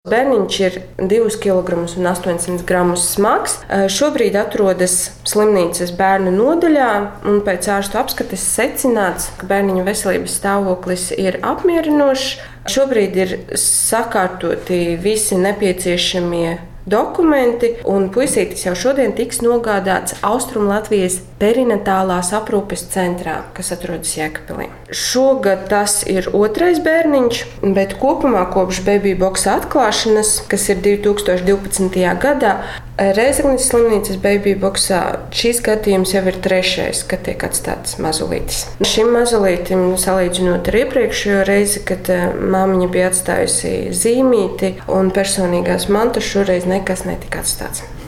Bērniņš ir 2,8 kg smags. Šobrīd atrodas slimnīcas bērnu nodaļā, un pēc ārstu apskates secināts, ka bērniņa veselības stāvoklis ir apmierinošs. Šobrīd ir sakārtoti visi nepieciešamie dokumenti, un puisītis jau šodien tiks nogādāts Austrumlatvijas perinatālās aprūpes centrā, kas atrodas Jēkabpilī. Šogad tas ir otrais bērniņš, bet kopumā kopš Baby Box atklāšanas, kas ir 2012. gadā, Rēzeknes slimnīcas Baby Boxā šīs gadījums jau ir trešais, kad tiek atstāts mazulītis. Šim mazulītim, salīdzinot ar iepriekšējo reizi, kad māmiņa bija atstājusi zīmīti un personīgās mantas, šoreiz nekas netika atstāts.